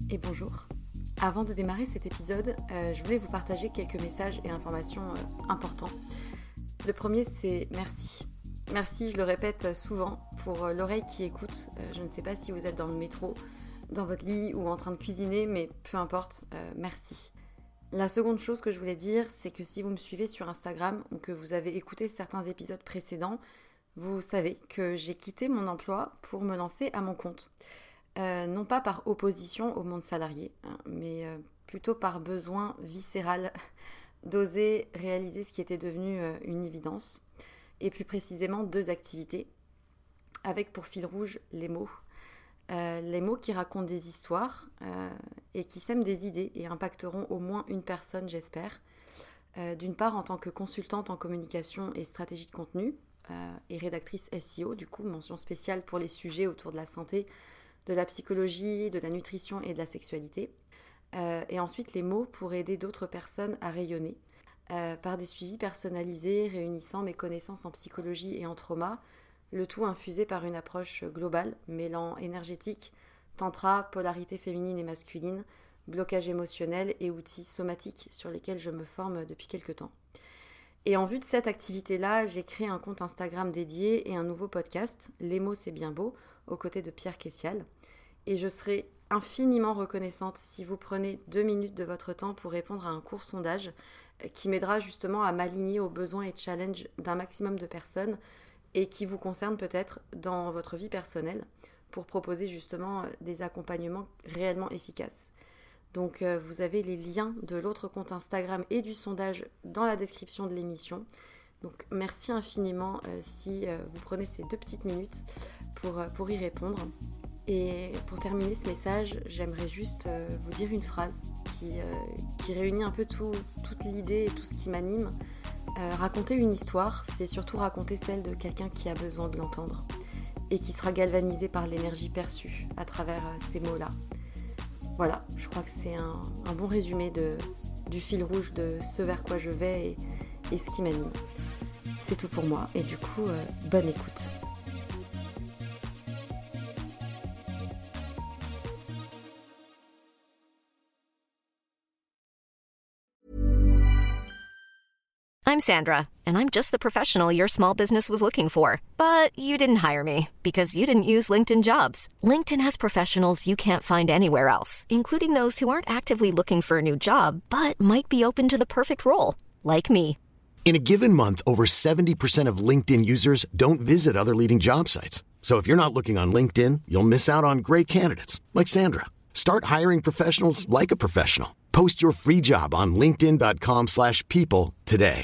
et bonjour. Avant de démarrer cet épisode, je voulais vous partager quelques messages et informations importants. Le premier, c'est merci. Merci, je le répète souvent, pour l'oreille qui écoute. Je ne sais pas si vous êtes dans le métro, dans votre lit ou en train de cuisiner, mais peu importe, merci. La seconde chose que je voulais dire, c'est que si vous me suivez sur Instagram ou que vous avez écouté certains épisodes précédents, vous savez que j'ai quitté mon emploi pour me lancer à mon compte. Non pas par opposition au monde salarié, mais plutôt par besoin viscéral d'oser réaliser ce qui était devenu une évidence, et plus précisément 2 activités, avec pour fil rouge les mots. Les mots qui racontent des histoires et qui sèment des idées et impacteront au moins une personne, j'espère. D'une part, en tant que consultante en communication et stratégie de contenu et rédactrice SEO, du coup, mention spéciale pour les sujets autour de la santé, de la psychologie, de la nutrition et de la sexualité. Et ensuite, les mots pour aider d'autres personnes à rayonner par des suivis personnalisés réunissant mes connaissances en psychologie et en trauma, le tout infusé par une approche globale, mêlant énergétique, tantra, polarité féminine et masculine, blocage émotionnel et outils somatiques sur lesquels je me forme depuis quelques temps. Et en vue de cette activité-là, j'ai créé un compte Instagram dédié et un nouveau podcast, Les mots c'est bien beau, aux côtés de Pierre Kessial. Et je serai infiniment reconnaissante si vous prenez 2 minutes de votre temps pour répondre à un court sondage qui m'aidera justement à m'aligner aux besoins et challenges d'un maximum de personnes et qui vous concerne peut-être dans votre vie personnelle pour proposer justement des accompagnements réellement efficaces. Donc vous avez les liens de l'autre compte Instagram et du sondage dans la description de l'émission. Donc merci infiniment si vous prenez ces 2 petites minutes pour y répondre. Et pour terminer ce message, j'aimerais juste vous dire une phrase qui réunit un peu toute l'idée et tout ce qui m'anime. Raconter une histoire, c'est surtout raconter celle de quelqu'un qui a besoin de l'entendre et qui sera galvanisé par l'énergie perçue à travers ces mots-là. Voilà, je crois que c'est un bon résumé du fil rouge de ce vers quoi je vais et ce qui m'anime. C'est tout pour moi et du coup, bonne écoute. I'm Sandra, and I'm just the professional your small business was looking for. But you didn't hire me because you didn't use LinkedIn Jobs. LinkedIn has professionals you can't find anywhere else, including those who aren't actively looking for a new job, but might be open to the perfect role, like me. In a given month, over 70% of LinkedIn users don't visit other leading job sites. So if you're not looking on LinkedIn, you'll miss out on great candidates like Sandra. Start hiring professionals like a professional. Post your free job on linkedin.com/people today.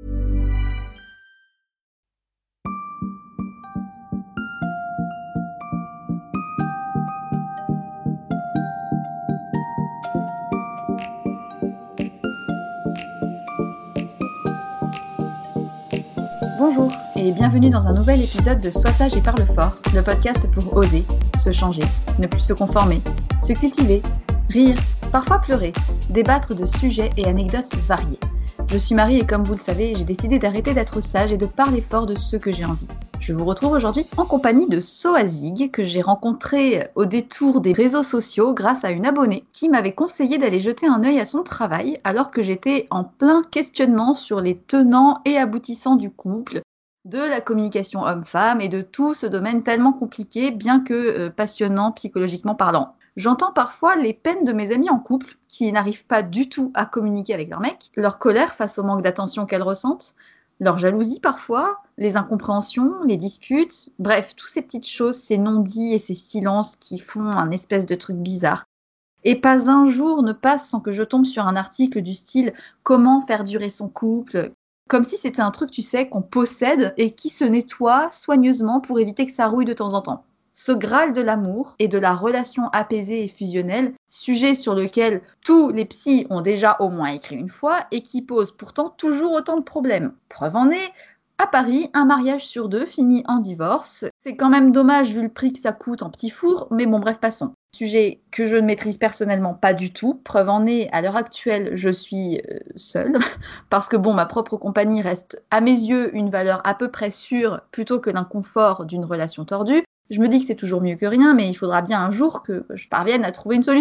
Bonjour et bienvenue dans un nouvel épisode de Sois sage et parle fort, le podcast pour oser, se changer, ne plus se conformer, se cultiver, rire, parfois pleurer, débattre de sujets et anecdotes variés. Je suis Marie et comme vous le savez, j'ai décidé d'arrêter d'être sage et de parler fort de ce que j'ai envie. Je vous retrouve aujourd'hui en compagnie de Soazig, que j'ai rencontré au détour des réseaux sociaux grâce à une abonnée qui m'avait conseillé d'aller jeter un œil à son travail alors que j'étais en plein questionnement sur les tenants et aboutissants du couple, de la communication homme-femme et de tout ce domaine tellement compliqué, bien que passionnant psychologiquement parlant. J'entends parfois les peines de mes amies en couple qui n'arrivent pas du tout à communiquer avec leur mec, leur colère face au manque d'attention qu'elles ressentent, leur jalousie parfois, les incompréhensions, les disputes, bref, toutes ces petites choses, ces non-dits et ces silences qui font un espèce de truc bizarre. Et pas un jour ne passe sans que je tombe sur un article du style « Comment faire durer son couple ?» Comme si c'était un truc, tu sais, qu'on possède et qui se nettoie soigneusement pour éviter que ça rouille de temps en temps. Ce Graal de l'amour et de la relation apaisée et fusionnelle, sujet sur lequel tous les psys ont déjà au moins écrit une fois et qui pose pourtant toujours autant de problèmes. Preuve en est, à Paris, un mariage sur 2 finit en divorce. C'est quand même dommage vu le prix que ça coûte en petit four, mais bon bref, passons. Sujet que je ne maîtrise personnellement pas du tout. Preuve en est, à l'heure actuelle, je suis seule, parce que bon, ma propre compagnie reste à mes yeux une valeur à peu près sûre plutôt que l'inconfort d'une relation tordue. Je me dis que c'est toujours mieux que rien, mais il faudra bien un jour que je parvienne à trouver une solution.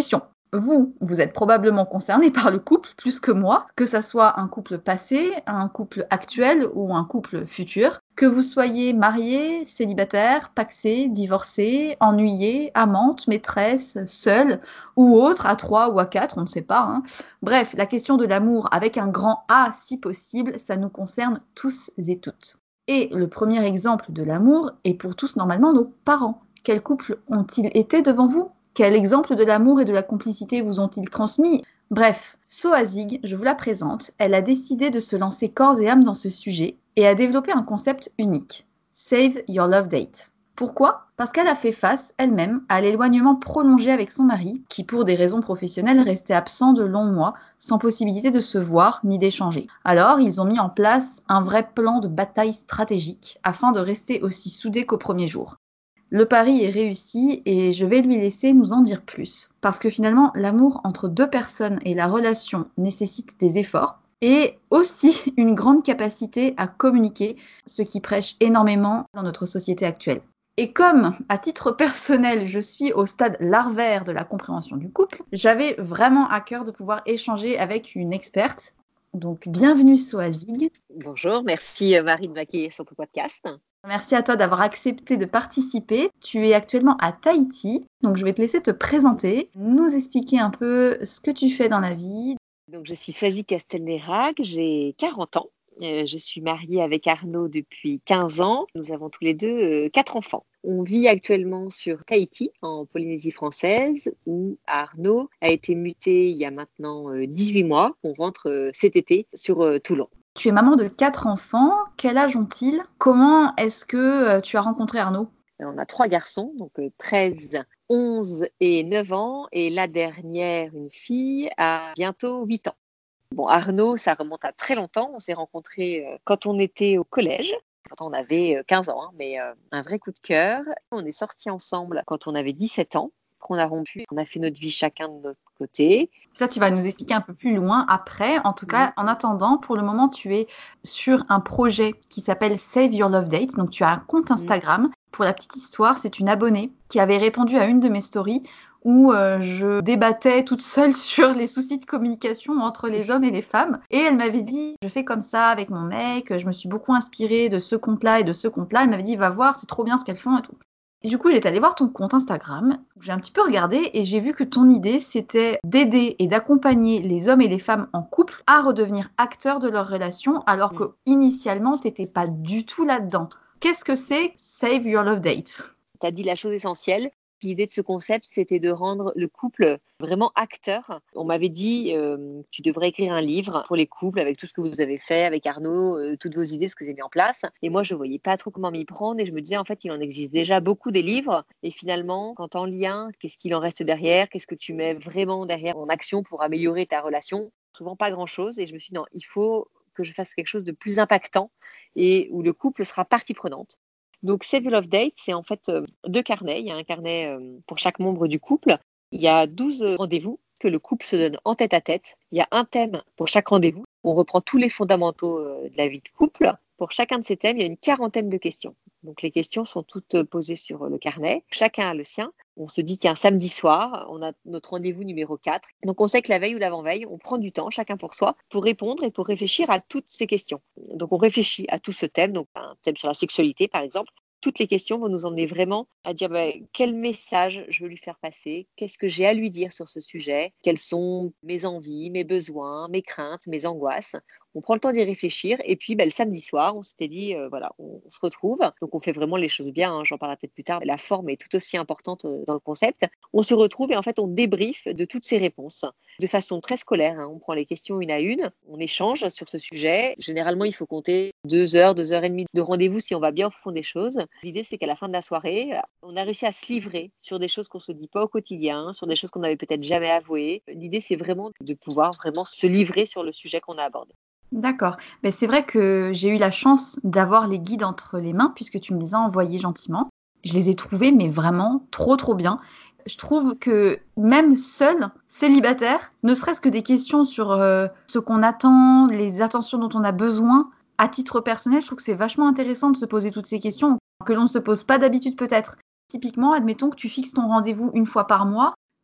Vous êtes probablement concerné par le couple plus que moi, que ça soit un couple passé, un couple actuel ou un couple futur. Que vous soyez marié, célibataire, pacsé, divorcé, ennuyé, amante, maîtresse, seule ou autre, à 3 ou à 4, on ne sait pas. Hein. Bref, la question de l'amour avec un grand A si possible, ça nous concerne tous et toutes. Et le premier exemple de l'amour est pour tous normalement nos parents. Quels couples ont-ils été devant vous ? Quel exemple de l'amour et de la complicité vous ont-ils transmis ? Bref, Soazig, je vous la présente, elle a décidé de se lancer corps et âme dans ce sujet et a développé un concept unique, Save Your Love Date. Pourquoi ? Parce qu'elle a fait face, elle-même, à l'éloignement prolongé avec son mari, qui pour des raisons professionnelles restait absent de longs mois, sans possibilité de se voir ni d'échanger. Alors, ils ont mis en place un vrai plan de bataille stratégique, afin de rester aussi soudés qu'au premier jour. Le pari est réussi et je vais lui laisser nous en dire plus. Parce que finalement, l'amour entre deux personnes et la relation nécessite des efforts et aussi une grande capacité à communiquer, ce qui prêche énormément dans notre société actuelle. Et comme, à titre personnel, je suis au stade larvaire de la compréhension du couple, j'avais vraiment à cœur de pouvoir échanger avec une experte. Donc, bienvenue Soazig. Bonjour, merci Marie de m'accueillir sur ton podcast. Merci à toi d'avoir accepté de participer. Tu es actuellement à Tahiti, donc je vais te laisser te présenter, nous expliquer un peu ce que tu fais dans la vie. Donc, je suis Soazig Castelnerac, j'ai 40 ans. Je suis mariée avec Arnaud depuis 15 ans. Nous avons tous les deux 4 enfants. On vit actuellement sur Tahiti, en Polynésie française, où Arnaud a été muté il y a maintenant 18 mois. On rentre cet été sur Toulon. Tu es maman de 4 enfants. Quel âge ont-ils ? Comment est-ce que tu as rencontré Arnaud ? On a 3 garçons, donc 13, 11 et 9 ans. Et la dernière, une fille, a bientôt 8 ans. Bon, Arnaud, ça remonte à très longtemps. On s'est rencontrés quand on était au collège. Pourtant, on avait 15 ans, mais un vrai coup de cœur. On est sortis ensemble quand on avait 17 ans. Après, on a rompu, on a fait notre vie chacun de notre côté. Ça, tu vas nous expliquer un peu plus loin après. En tout cas, en attendant, pour le moment, tu es sur un projet qui s'appelle Save Your Love Date. Donc, tu as un compte Instagram. Pour la petite histoire, c'est une abonnée qui avait répondu à une de mes stories où je débattais toute seule sur les soucis de communication entre les hommes et les femmes. Et elle m'avait dit, je fais comme ça avec mon mec, je me suis beaucoup inspirée de ce compte-là et de ce compte-là. Elle m'avait dit, va voir, c'est trop bien ce qu'elles font et tout. Et du coup, j'étais allée voir ton compte Instagram, j'ai un petit peu regardé et j'ai vu que ton idée, c'était d'aider et d'accompagner les hommes et les femmes en couple à redevenir acteurs de leur relation, alors que initialement, tu n'étais pas du tout là-dedans. Qu'est-ce que c'est Save Your Love Date ? Tu as dit la chose essentielle. L'idée de ce concept, c'était de rendre le couple vraiment acteur. On m'avait dit, tu devrais écrire un livre pour les couples avec tout ce que vous avez fait avec Arnaud, toutes vos idées, ce que vous avez mis en place. Et moi, je ne voyais pas trop comment m'y prendre et je me disais, en fait, il en existe déjà beaucoup des livres. Et finalement, quand en lien, qu'est-ce qu'il en reste derrière ? Qu'est-ce que tu mets vraiment derrière en action pour améliorer ta relation ? Souvent pas grand-chose. Et je me suis dit, non, il faut que je fasse quelque chose de plus impactant et où le couple sera partie prenante. Donc, Save Your Love Date, c'est en fait 2 carnets. Il y a un carnet pour chaque membre du couple. Il y a 12 rendez-vous que le couple se donne en tête à tête. Il y a un thème pour chaque rendez-vous. On reprend tous les fondamentaux de la vie de couple. Pour chacun de ces thèmes, il y a une 40aine de questions. Donc, les questions sont toutes posées sur le carnet. Chacun a le sien. On se dit qu'un samedi soir, on a notre rendez-vous numéro 4. Donc, on sait que la veille ou l'avant-veille, on prend du temps, chacun pour soi, pour répondre et pour réfléchir à toutes ces questions. Donc, on réfléchit à tout ce thème, donc un thème sur la sexualité, par exemple. Toutes les questions vont nous emmener vraiment à dire quel message je veux lui faire passer, qu'est-ce que j'ai à lui dire sur ce sujet, quelles sont mes envies, mes besoins, mes craintes, mes angoisses. On prend le temps d'y réfléchir et puis le samedi soir, on s'était dit, on se retrouve. Donc, on fait vraiment les choses bien, j'en parlerai peut-être plus tard. La forme est tout aussi importante dans le concept. On se retrouve et en fait, on débriefe de toutes ces réponses de façon très scolaire. On prend les questions une à une, on échange sur ce sujet. Généralement, il faut compter 2 heures, 2 heures et demie de rendez-vous si on va bien au fond des choses. L'idée, c'est qu'à la fin de la soirée, on a réussi à se livrer sur des choses qu'on ne se dit pas au quotidien, sur des choses qu'on n'avait peut-être jamais avouées. L'idée, c'est vraiment de pouvoir vraiment se livrer sur le sujet qu'on a abordé. D'accord. Mais c'est vrai que j'ai eu la chance d'avoir les guides entre les mains puisque tu me les as envoyés gentiment. Je les ai trouvés, mais vraiment trop bien. Je trouve que même seul, célibataire, ne serait-ce que des questions sur ce qu'on attend, les attentions dont on a besoin, à titre personnel, je trouve que c'est vachement intéressant de se poser toutes ces questions que l'on ne se pose pas d'habitude peut-être. Typiquement, admettons que tu fixes ton rendez-vous une fois par mois.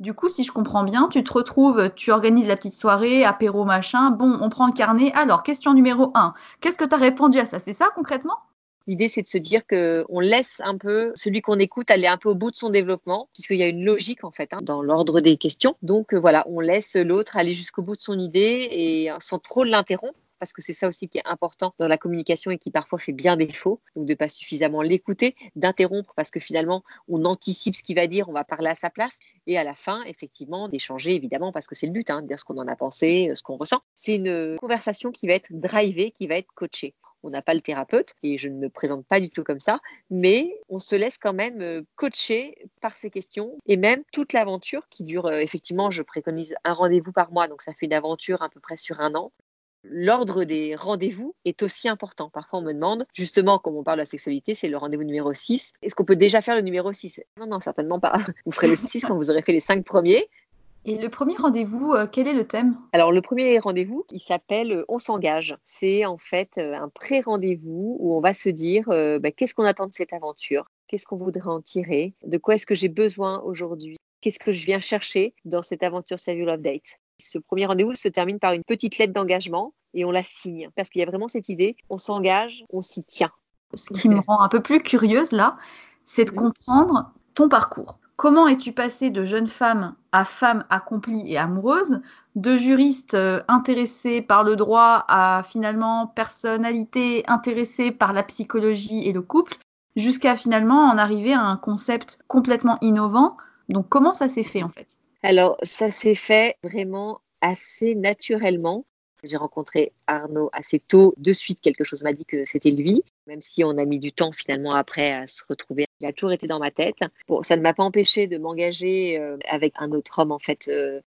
Du coup, si je comprends bien, tu te retrouves, tu organises la petite soirée, apéro, machin. Bon, on prend le carnet. Alors, question numéro 1. Qu'est-ce que tu as répondu à ça? C'est ça concrètement? L'idée, c'est de se dire qu'on laisse un peu celui qu'on écoute aller un peu au bout de son développement, puisqu'il y a une logique en fait dans l'ordre des questions. Donc voilà, on laisse l'autre aller jusqu'au bout de son idée et sans trop l'interrompre. Parce que c'est ça aussi qui est important dans la communication et qui parfois fait bien défaut. Donc, de ne pas suffisamment l'écouter, d'interrompre parce que finalement, on anticipe ce qu'il va dire, on va parler à sa place. Et à la fin, effectivement, d'échanger, évidemment, parce que c'est le but, de dire ce qu'on en a pensé, ce qu'on ressent. C'est une conversation qui va être drivée, qui va être coachée. On n'a pas le thérapeute et je ne me présente pas du tout comme ça, mais on se laisse quand même coacher par ces questions et même toute l'aventure qui dure, effectivement, je préconise un rendez-vous par mois, donc ça fait une aventure à peu près sur 1 an. L'ordre des rendez-vous est aussi important. Parfois, on me demande, justement, comme on parle de la sexualité, c'est le rendez-vous numéro 6. Est-ce qu'on peut déjà faire le numéro 6? Non, certainement pas. Vous ferez le 6 quand vous aurez fait les 5 premiers. Et le premier rendez-vous, quel est le thème? Alors, le premier rendez-vous, il s'appelle On s'engage. C'est en fait un pré-rendez-vous où on va se dire qu'est-ce qu'on attend de cette aventure? Qu'est-ce qu'on voudrait en tirer? De quoi est-ce que j'ai besoin aujourd'hui? Qu'est-ce que je viens chercher dans cette aventure Save Your Love Date? Ce premier rendez-vous se termine par une petite lettre d'engagement et on la signe. Parce qu'il y a vraiment cette idée, on s'engage, on s'y tient. Ce qui me rend un peu plus curieuse là, c'est de comprendre ton parcours. Comment es-tu passée de jeune femme accomplie et amoureuse, de juriste intéressée par le droit à finalement personnalité intéressée par la psychologie et le couple, jusqu'à finalement en arriver à un concept complètement innovant. Donc comment ça s'est fait en fait? Alors, ça s'est fait vraiment assez naturellement. J'ai rencontré Arnaud assez tôt. De suite, quelque chose m'a dit que c'était lui, même si on a mis du temps finalement après à se retrouver. Il a toujours été dans ma tête. Bon, ça ne m'a pas empêché de m'engager avec un autre homme, en fait,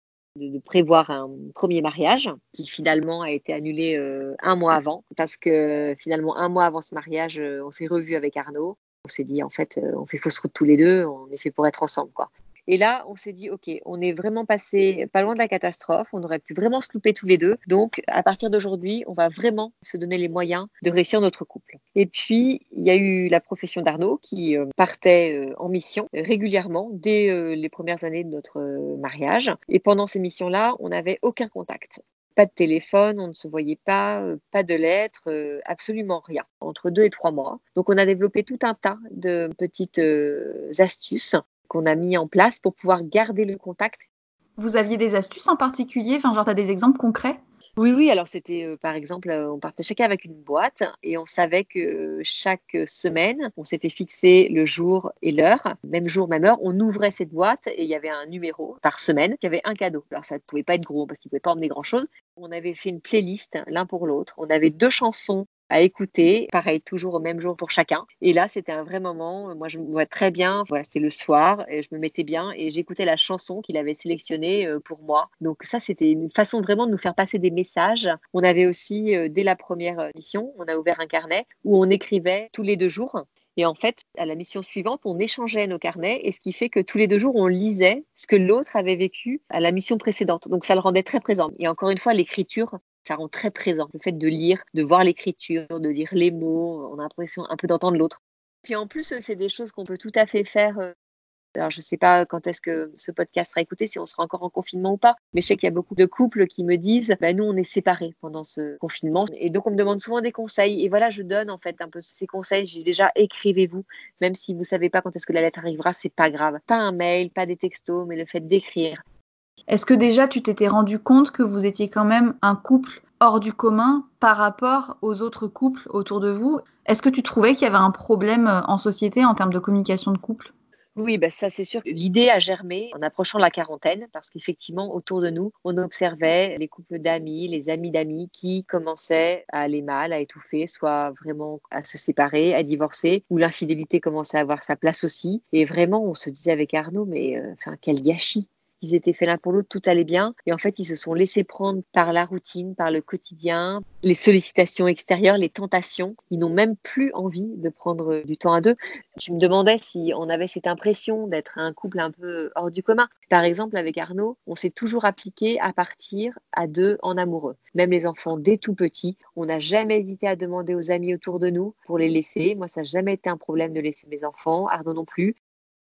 de prévoir un premier mariage qui finalement a été annulé 1 mois avant. Parce que finalement, 1 mois avant ce mariage, on s'est revus avec Arnaud. On s'est dit, en fait, on fait fausse route tous les deux. On est fait pour être ensemble, quoi. Et là, on s'est dit, OK, on est vraiment passé pas loin de la catastrophe. On aurait pu vraiment se louper tous les deux. Donc, à partir d'aujourd'hui, on va vraiment se donner les moyens de réussir notre couple. Et puis, il y a eu la profession d'Arnaud qui partait en mission régulièrement dès les premières années de notre mariage. Et pendant ces missions-là, on n'avait aucun contact. Pas de téléphone, on ne se voyait pas, pas de lettres, absolument rien, entre 2 et 3 mois. Donc, on a développé tout un tas de petites astuces qu'on a mis en place pour pouvoir garder le contact. Vous aviez des astuces en particulier? Enfin, genre, tu as des exemples concrets? Oui, alors c'était par exemple, on partait chacun avec une boîte et on savait que chaque semaine, on s'était fixé le jour et l'heure, même jour, même heure, on ouvrait cette boîte et il y avait un numéro par semaine qui avait un cadeau. Alors ça ne pouvait pas être gros parce qu'il ne pouvait pas emmener grand-chose. On avait fait une playlist l'un pour l'autre, on avait 2 chansons à écouter, pareil, toujours au même jour pour chacun. Et là, c'était un vrai moment. Moi, je me vois très bien. Voilà, c'était le soir et je me mettais bien et j'écoutais la chanson qu'il avait sélectionnée pour moi. Donc ça, c'était une façon vraiment de nous faire passer des messages. On avait aussi, dès la première mission, on a ouvert un carnet où on écrivait tous les 2 jours. Et en fait, à la mission suivante, on échangeait nos carnets et ce qui fait que tous les 2 jours, on lisait ce que l'autre avait vécu à la mission précédente. Donc, ça le rendait très présent. Et encore une fois, l'écriture, ça rend très présent. Le fait de lire, de voir l'écriture, de lire les mots, on a l'impression un peu d'entendre l'autre. Puis en plus, c'est des choses qu'on peut tout à fait faire. Alors, je ne sais pas quand est-ce que ce podcast sera écouté, si on sera encore en confinement ou pas, mais je sais qu'il y a beaucoup de couples qui me disent nous, on est séparés pendant ce confinement. Et donc, on me demande souvent des conseils. Et voilà, je donne en fait un peu ces conseils. Je dis déjà, écrivez-vous. Même si vous ne savez pas quand est-ce que la lettre arrivera, c'est pas grave. Pas un mail, pas des textos, mais le fait d'écrire. Est-ce que déjà tu t'étais rendu compte que vous étiez quand même un couple hors du commun par rapport aux autres couples autour de vous? Est-ce que tu trouvais qu'il y avait un problème en société en termes de communication de couple? Oui, ça c'est sûr. L'idée a germé en approchant la quarantaine parce qu'effectivement, autour de nous, on observait les couples d'amis, les amis d'amis qui commençaient à aller mal, à étouffer, soit vraiment à se séparer, à divorcer, où l'infidélité commençait à avoir sa place aussi. Et vraiment, on se disait avec Arnaud, mais quel gâchis! Ils étaient faits l'un pour l'autre, tout allait bien. Et en fait, ils se sont laissés prendre par la routine, par le quotidien, les sollicitations extérieures, les tentations. Ils n'ont même plus envie de prendre du temps à deux. Je me demandais si on avait cette impression d'être un couple un peu hors du commun. Par exemple, avec Arnaud, on s'est toujours appliqué à partir à 2 en amoureux. Même les enfants, dès tout petits, on n'a jamais hésité à demander aux amis autour de nous pour les laisser. Moi, ça n'a jamais été un problème de laisser mes enfants, Arnaud non plus.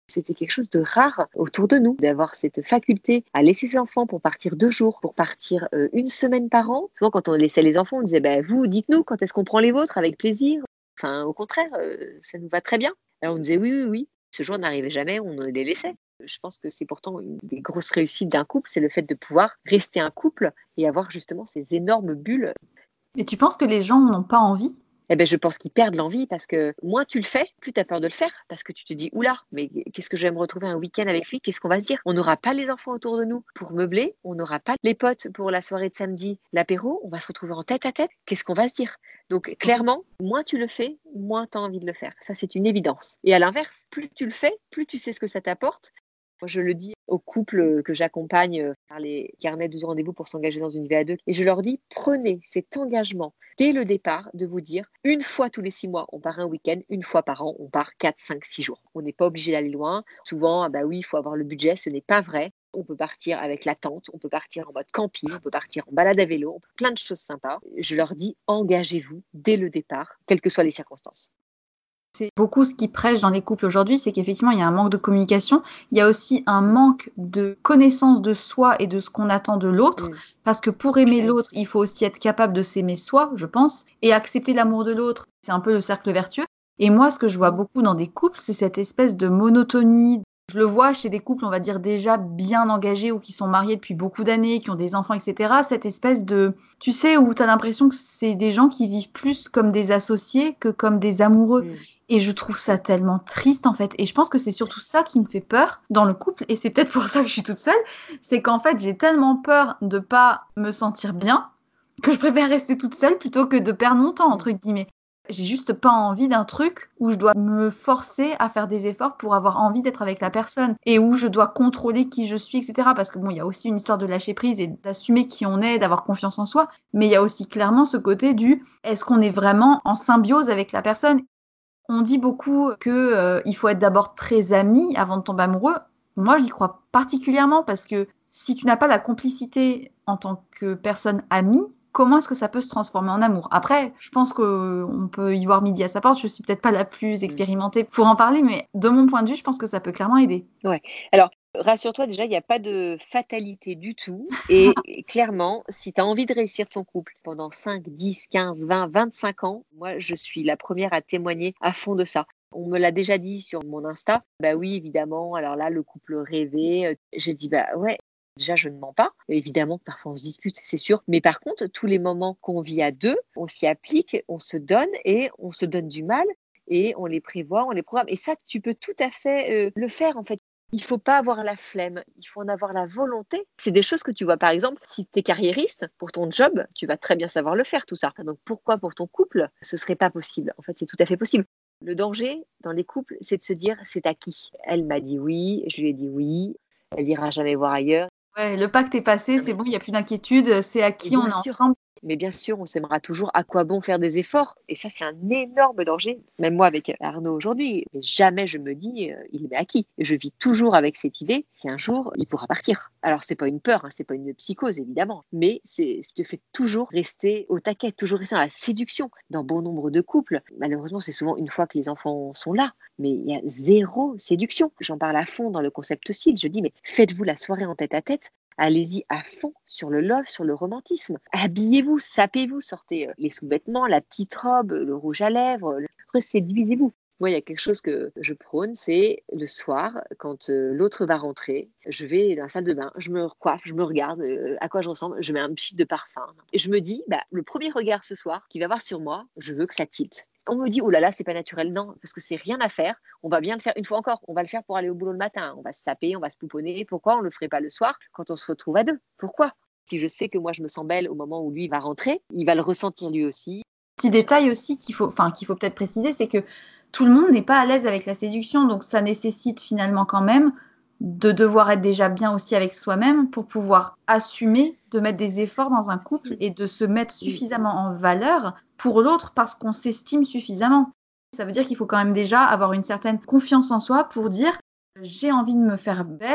C'était quelque chose de rare autour de nous, d'avoir cette faculté à laisser ses enfants pour partir 2 jours, pour partir 1 semaine par an. Souvent, quand on laissait les enfants, on disait vous, dites-nous, quand est-ce qu'on prend les vôtres, avec plaisir. Enfin, au contraire, ça nous va très bien. Alors, on disait oui. Ce jour n'arrivait jamais, on les laissait. Je pense que c'est pourtant une des grosses réussites d'un couple, c'est le fait de pouvoir rester un couple et avoir justement ces énormes bulles. Mais tu penses que les gens n'ont pas envie ? Je pense qu'ils perdent l'envie parce que moins tu le fais, plus tu as peur de le faire. Parce que tu te dis, oula, mais qu'est-ce que je vais me retrouver un week-end avec lui ? Qu'est-ce qu'on va se dire ? On n'aura pas les enfants autour de nous pour meubler, on n'aura pas les potes pour la soirée de samedi, l'apéro, on va se retrouver en tête à tête. Qu'est-ce qu'on va se dire ? Donc clairement, moins tu le fais, moins tu as envie de le faire. Ça, c'est une évidence. Et à l'inverse, plus tu le fais, plus tu sais ce que ça t'apporte. Moi, je le dis aux couples que j'accompagne par les carnets 12 rendez-vous pour s'engager dans une vie à deux. Et je leur dis, prenez cet engagement dès le départ de vous dire, 1 fois tous les 6 mois, on part un week-end, 1 fois par an, on part 4, 5, 6 jours. On n'est pas obligé d'aller loin. Souvent, oui, il faut avoir le budget. Ce n'est pas vrai. On peut partir avec la tente, on peut partir en mode camping, on peut partir en balade à vélo, plein de choses sympas. Je leur dis, engagez-vous dès le départ, quelles que soient les circonstances. C'est beaucoup ce qui prêche dans les couples aujourd'hui, c'est qu'effectivement, il y a un manque de communication. Il y a aussi un manque de connaissance de soi et de ce qu'on attend de l'autre. Parce que pour aimer l'autre, il faut aussi être capable de s'aimer soi, je pense. Et accepter l'amour de l'autre, c'est un peu le cercle vertueux. Et moi, ce que je vois beaucoup dans des couples, c'est cette espèce de monotonie. Je le vois chez des couples, on va dire, déjà bien engagés ou qui sont mariés depuis beaucoup d'années, qui ont des enfants, etc. Cette espèce de... Tu sais, où tu as l'impression que c'est des gens qui vivent plus comme des associés que comme des amoureux. Et je trouve ça tellement triste, en fait. Et je pense que c'est surtout ça qui me fait peur dans le couple. Et c'est peut-être pour ça que je suis toute seule. C'est qu'en fait, j'ai tellement peur de ne pas me sentir bien que je préfère rester toute seule plutôt que de perdre mon temps, entre guillemets. J'ai juste pas envie d'un truc où je dois me forcer à faire des efforts pour avoir envie d'être avec la personne et où je dois contrôler qui je suis, etc. Parce que il y a aussi une histoire de lâcher prise et d'assumer qui on est, d'avoir confiance en soi. Mais il y a aussi clairement ce côté du est-ce qu'on est vraiment en symbiose avec la personne ? On dit beaucoup qu'il faut être d'abord très ami avant de tomber amoureux. Moi, j'y crois particulièrement parce que si tu n'as pas la complicité en tant que personne amie, comment est-ce que ça peut se transformer en amour ? Après, je pense qu'on peut y voir midi à sa porte. Je suis peut-être pas la plus expérimentée pour en parler, mais de mon point de vue, je pense que ça peut clairement aider. Ouais. Alors, rassure-toi, déjà, il n'y a pas de fatalité du tout. Et clairement, si tu as envie de réussir ton couple pendant 5, 10, 15, 20, 25 ans, moi, je suis la première à témoigner à fond de ça. On me l'a déjà dit sur mon Insta. Oui, évidemment. Alors là, le couple rêvé. J'ai dit, ouais. Déjà, je ne mens pas. Évidemment, parfois on se dispute, c'est sûr. Mais par contre, tous les moments qu'on vit à deux, on s'y applique, on se donne et on se donne du mal et on les prévoit, on les programme. Et ça, tu peux tout à fait le faire en fait. Il ne faut pas avoir la flemme, il faut en avoir la volonté. C'est des choses que tu vois, par exemple, si tu es carriériste pour ton job, tu vas très bien savoir le faire, tout ça. Donc pourquoi pour ton couple, ce ne serait pas possible ? En fait, c'est tout à fait possible. Le danger dans les couples, c'est de se dire, c'est à qui ? Elle m'a dit oui, je lui ai dit oui, elle n'ira jamais voir ailleurs. Ouais, le pacte est passé, c'est bon, il n'y a plus d'inquiétude, c'est à qui on est ensemble. Mais bien sûr, on s'aimera toujours. À quoi bon faire des efforts ? Et ça, c'est un énorme danger. Même moi, avec Arnaud aujourd'hui, mais jamais je me dis, il est acquis. Je vis toujours avec cette idée qu'un jour, il pourra partir. Alors, c'est pas une peur, c'est pas une psychose, évidemment. Mais ça te fait toujours rester au taquet, toujours rester dans la séduction. Dans bon nombre de couples, malheureusement, c'est souvent une fois que les enfants sont là. Mais il y a 0 séduction. J'en parle à fond dans le concept aussi. Je dis, mais faites-vous la soirée en tête-à-tête. Allez-y à fond sur le love, sur le romantisme. Habillez-vous, sapez-vous, sortez les sous-vêtements, la petite robe, le rouge à lèvres. Séduisez-vous. Moi, il y a quelque chose que je prône, c'est le soir, quand l'autre va rentrer, je vais dans la salle de bain, je me coiffe, je me regarde à quoi je ressemble, je mets un petit de parfum. Et je me dis, le premier regard ce soir qu'il va avoir sur moi, je veux que ça tilte. On me dit, oh là là, c'est pas naturel. Non, parce que c'est rien à faire. On va bien le faire une fois encore. On va le faire pour aller au boulot le matin. On va se saper, on va se pouponner. Pourquoi on le ferait pas le soir quand on se retrouve à deux ? Pourquoi ? Si je sais que moi, je me sens belle au moment où lui va rentrer, il va le ressentir lui aussi. Petit détail aussi qu'il faut peut-être préciser, c'est que tout le monde n'est pas à l'aise avec la séduction. Donc, ça nécessite finalement quand même de devoir être déjà bien aussi avec soi-même pour pouvoir assumer de mettre des efforts dans un couple et de se mettre suffisamment en valeur pour l'autre parce qu'on s'estime suffisamment. Ça veut dire qu'il faut quand même déjà avoir une certaine confiance en soi pour dire j'ai envie de me faire belle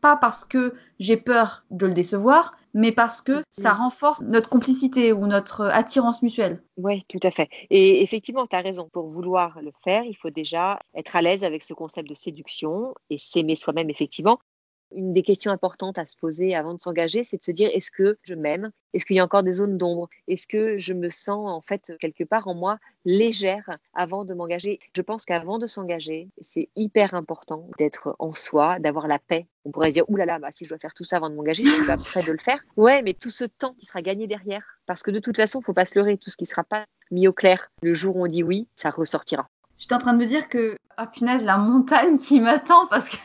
pas parce que j'ai peur de le décevoir, mais parce que ça renforce notre complicité ou notre attirance mutuelle. Oui, tout à fait. Et effectivement, tu as raison. Pour vouloir le faire, il faut déjà être à l'aise avec ce concept de séduction et s'aimer soi-même, effectivement. Une des questions importantes à se poser avant de s'engager, c'est de se dire, est-ce que je m'aime? Est-ce qu'il y a encore des zones d'ombre? Est-ce que je me sens, en fait, quelque part en moi, légère avant de m'engager? Je pense qu'avant de s'engager, c'est hyper important d'être en soi, d'avoir la paix. On pourrait se dire, ouh là là, si je dois faire tout ça avant de m'engager, je ne suis pas prête de le faire. Ouais, mais tout ce temps qui sera gagné derrière, parce que de toute façon, il ne faut pas se leurrer, tout ce qui ne sera pas mis au clair le jour où on dit oui, ça ressortira. J'étais en train de me dire que, ah punaise, la montagne qui m'attend parce que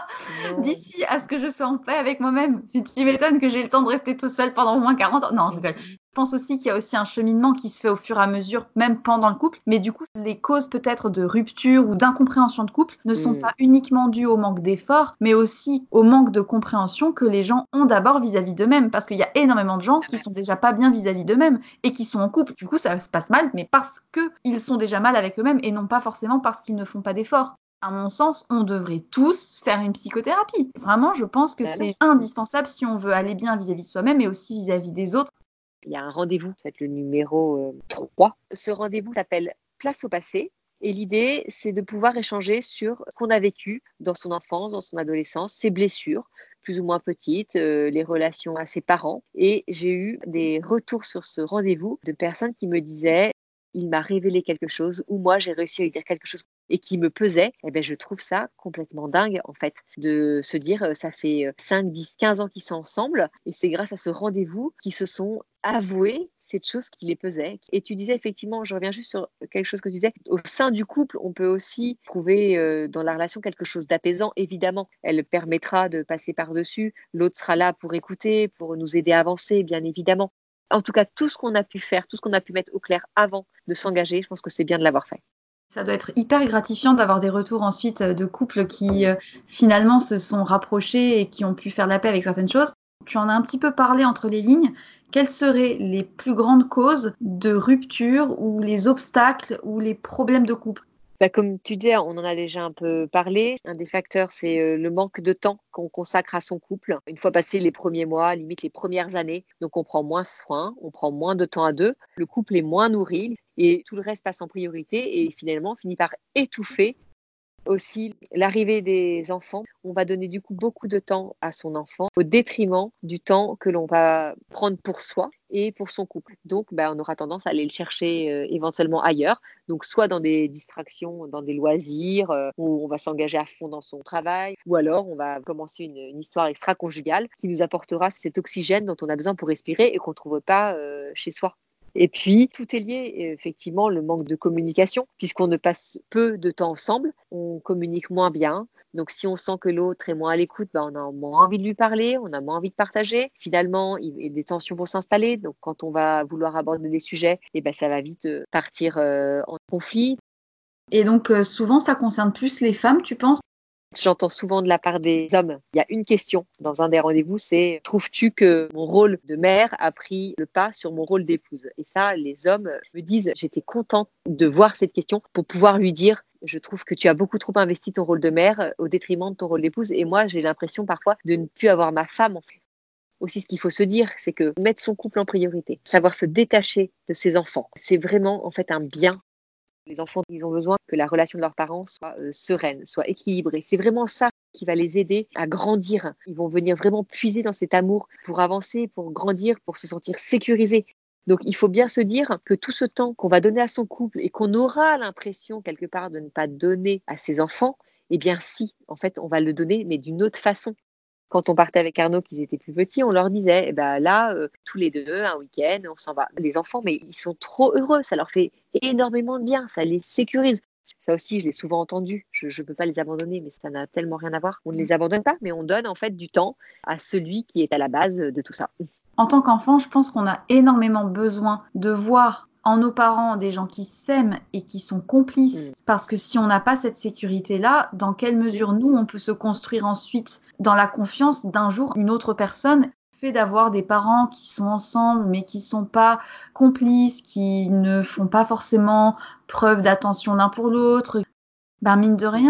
d'ici à ce que je sois en paix avec moi-même, tu m'étonnes que j'ai le temps de rester tout seul pendant au moins 40 ans. Non, je rigole. Je pense aussi qu'il y a aussi un cheminement qui se fait au fur et à mesure, même pendant le couple. Mais du coup, les causes peut-être de rupture ou d'incompréhension de couple ne sont pas uniquement dues au manque d'efforts, mais aussi au manque de compréhension que les gens ont d'abord vis-à-vis d'eux-mêmes. Parce qu'il y a énormément de gens qui sont déjà pas bien vis-à-vis d'eux-mêmes et qui sont en couple. Du coup, ça se passe mal, mais parce qu'ils sont déjà mal avec eux-mêmes et non pas forcément parce qu'ils ne font pas d'efforts. À mon sens, on devrait tous faire une psychothérapie. Vraiment, je pense que c'est indispensable si on veut aller bien vis-à-vis de soi-même et aussi vis-à-vis des autres. Il y a un rendez-vous, ça va être le numéro 3. Ce rendez-vous s'appelle Place au passé. Et l'idée, c'est de pouvoir échanger sur ce qu'on a vécu dans son enfance, dans son adolescence, ses blessures, plus ou moins petites, les relations à ses parents. Et j'ai eu des retours sur ce rendez-vous de personnes qui me disaient il m'a révélé quelque chose ou moi j'ai réussi à lui dire quelque chose et qui me pesait, eh ben, je trouve ça complètement dingue en fait de se dire ça fait 5, 10, 15 ans qu'ils sont ensemble et c'est grâce à ce rendez-vous qu'ils se sont avoués cette chose qui les pesait. Et tu disais effectivement, je reviens juste sur quelque chose que tu disais, au sein du couple, on peut aussi trouver dans la relation quelque chose d'apaisant. Évidemment, elle permettra de passer par-dessus, l'autre sera là pour écouter, pour nous aider à avancer, bien évidemment. En tout cas, tout ce qu'on a pu faire, tout ce qu'on a pu mettre au clair avant de s'engager, je pense que c'est bien de l'avoir fait. Ça doit être hyper gratifiant d'avoir des retours ensuite de couples qui finalement se sont rapprochés et qui ont pu faire la paix avec certaines choses. Tu en as un petit peu parlé entre les lignes. Quelles seraient les plus grandes causes de rupture ou les obstacles ou les problèmes de couple? Comme tu dis, on en a déjà un peu parlé. Un des facteurs, c'est le manque de temps qu'on consacre à son couple. Une fois passés les premiers mois, limite les premières années, donc on prend moins soin, on prend moins de temps à deux. Le couple est moins nourri et tout le reste passe en priorité et finalement finit par étouffer. Aussi, l'arrivée des enfants, on va donner du coup beaucoup de temps à son enfant au détriment du temps que l'on va prendre pour soi et pour son couple. Donc, on aura tendance à aller le chercher éventuellement ailleurs. Donc, soit dans des distractions, dans des loisirs, où on va s'engager à fond dans son travail, ou alors on va commencer une histoire extra-conjugale qui nous apportera cet oxygène dont on a besoin pour respirer et qu'on ne trouve pas chez soi. Et puis, tout est lié, effectivement, le manque de communication, puisqu'on ne passe peu de temps ensemble, on communique moins bien. Donc, si on sent que l'autre est moins à l'écoute, on a moins envie de lui parler, on a moins envie de partager. Finalement, des tensions vont s'installer. Donc, quand on va vouloir aborder des sujets, ça va vite partir en conflit. Et donc, souvent, ça concerne plus les femmes, tu penses? J'entends souvent de la part des hommes, il y a une question dans un des rendez-vous, c'est « Trouves-tu que mon rôle de mère a pris le pas sur mon rôle d'épouse ?» Et ça, les hommes me disent « J'étais contente de voir cette question pour pouvoir lui dire « Je trouve que tu as beaucoup trop investi ton rôle de mère au détriment de ton rôle d'épouse. » Et moi, j'ai l'impression parfois de ne plus avoir ma femme en fait. Aussi, ce qu'il faut se dire, c'est que mettre son couple en priorité, savoir se détacher de ses enfants, c'est vraiment en fait un bien. Les enfants, ils ont besoin que la relation de leurs parents soit sereine, soit équilibrée. C'est vraiment ça qui va les aider à grandir. Ils vont venir vraiment puiser dans cet amour pour avancer, pour grandir, pour se sentir sécurisés. Donc, il faut bien se dire que tout ce temps qu'on va donner à son couple et qu'on aura l'impression quelque part de ne pas donner à ses enfants, eh bien si, en fait, on va le donner, mais d'une autre façon. Quand on partait avec Arnaud, qu'ils étaient plus petits, on leur disait, là, tous les deux, un week-end, on s'en va. Les enfants, mais ils sont trop heureux, ça leur fait énormément de bien, ça les sécurise. Ça aussi, je l'ai souvent entendu, je ne peux pas les abandonner, mais ça n'a tellement rien à voir. On ne les abandonne pas, mais on donne en fait du temps à celui qui est à la base de tout ça. En tant qu'enfant, je pense qu'on a énormément besoin de voir en nos parents des gens qui s'aiment et qui sont complices. Parce que si on n'a pas cette sécurité-là, dans quelle mesure nous, on peut se construire ensuite dans la confiance d'un jour une autre personne? Le fait d'avoir des parents qui sont ensemble mais qui ne sont pas complices, qui ne font pas forcément preuve d'attention l'un pour l'autre, mine de rien,